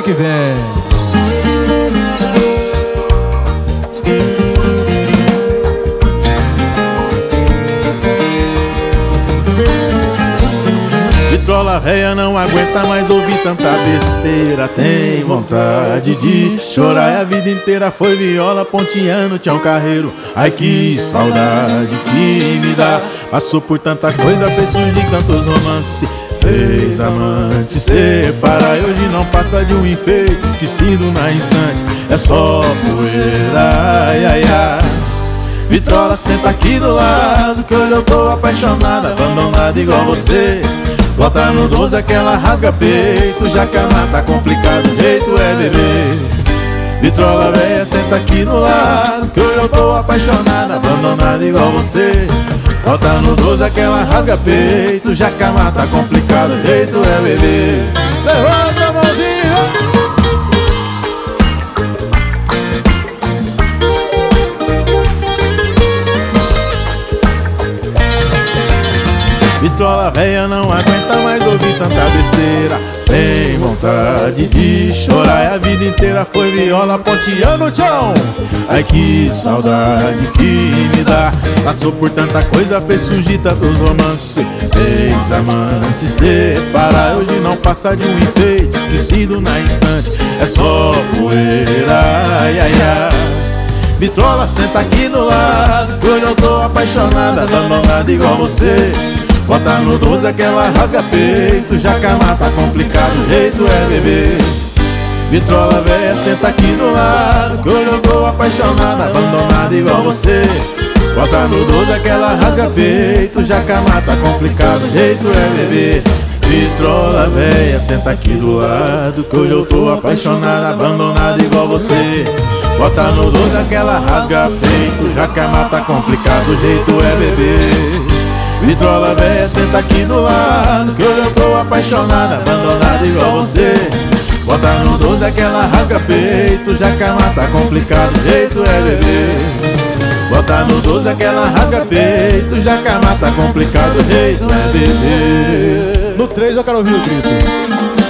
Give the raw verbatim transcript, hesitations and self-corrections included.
que vem. Vitrola véia não aguenta mais ouvir tanta besteira. Tem vontade de chorar e a vida inteira foi viola ponteando tchau carreiro. Ai que saudade que me dá. Passou por tanta coisa, fez surgir tantos romances, fez amante separar e hoje não passa de um enfeite esquecido na instante. É só poeira, ai ai ai. Vitrola, senta aqui do lado que hoje eu tô apaixonada, abandonada igual você. Bota no doze aquela rasga peito, já que a mata tá complicado, o jeito é beber. Vitrola véia, senta aqui do lado que hoje eu tô apaixonada, abandonada igual você. Bota no doze aquela rasga peito, já que a mata tá complicado, o jeito é beber. Levanta a mãozinha. Vitrola véia não aguenta mais ouvir tanta besteira. Tem vontade de chorar e a vida inteira foi viola ponteando o chão. Ai que saudade que me dá. Passou por tanta coisa, fez surgir tantos romances, fez amante separar. Hoje não passa de um enfeite esquecido na instante. É só poeira, ai ai ai. Vitrola, senta aqui do lado que hoje eu tô apaixonada, abandonada igual você. Bota no doze aquela rasga peito, já que a mata tá complicado, o jeito é beber. Vitrola véia, senta aqui do lado que hoje eu tô apaixonada, abandonada igual você. Bota no doze aquela rasga peito, já que a mata tá complicado, o jeito é beber. Vitrola véia, senta aqui do lado que hoje eu tô apaixonada, abandonada igual você. Bota no doze aquela rasga peito, já que a mata tá complicado, o jeito é beber. Vitrola véia, senta aqui do lado que hoje eu tô apaixonada, abandonada igual você. Bota no doze aquela rasga peito, já que a mata tá complicado, o jeito é beber. Bota no doze aquela rasga peito, já que a mata tá complicado, o jeito é beber. No três eu quero ouvir o grito.